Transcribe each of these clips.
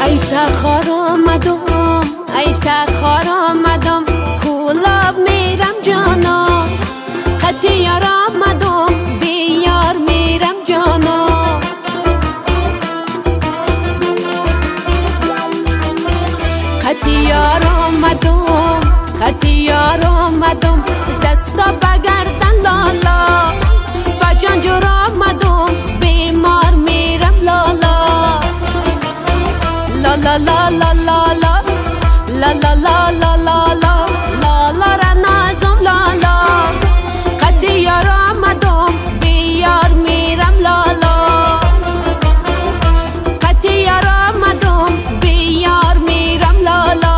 ای تخار آمدم ای تخار آمدم کولاب میرم جانا قطی یار آمدم بیار میرم جانا قطی یار آمدم قطی یار آمدم دستا بگردن لالا با جان جور آمدم بیمار میرم لالا لا لا لا لا لا لا لا لا لا لا لا لا لا را نازم لالا قدی یار آمدم بیار میرم لالا قدی یار آمدم بیار میرم لالا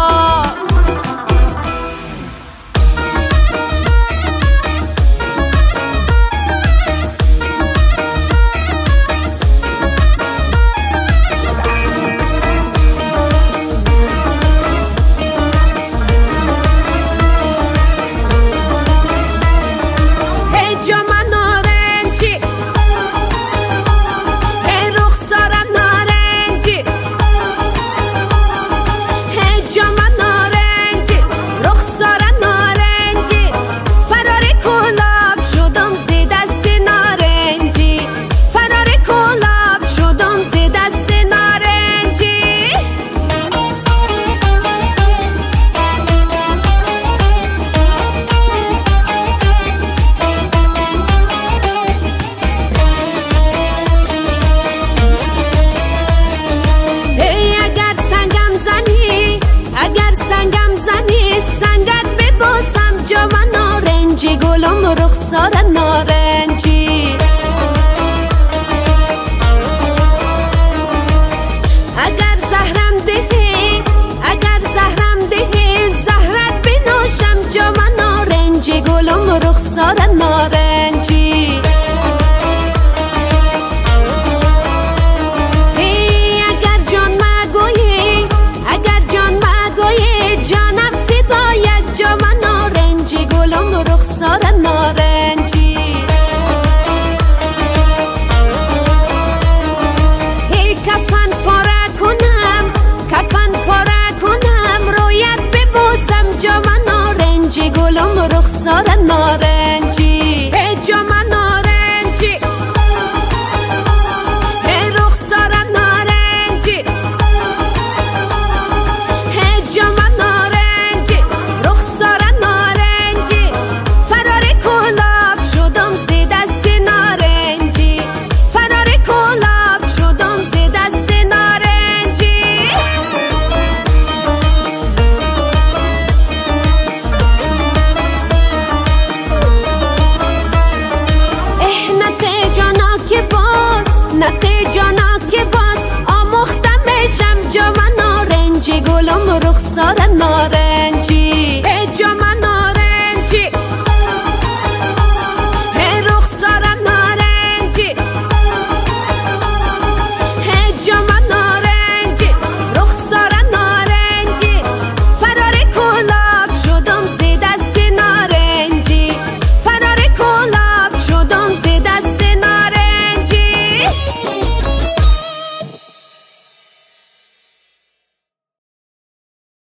سنگت ببوسم جام نارنجی گلم رخسار نارنجی اگر زهرم دهی زهرت بنوشم جام نارنجی گلم رخسار نارنجی اگر جان مگویی جانم فدایت جام نارنجی گلم رخسار نارنجی ای کفن پاره کنم رویت ببوسم جام نارنجی گلم رخسار نارنجی ای جام نارنجی ای رخسار نارنجی ای جام نارنجی رخسار نارنجی فرار کلاب شدم زی دست نارنجی فرار کلاب شدم زی دست نارنجی نته جانا که باز آموختم بشم جام نارنجی گلم رخسار نارنجی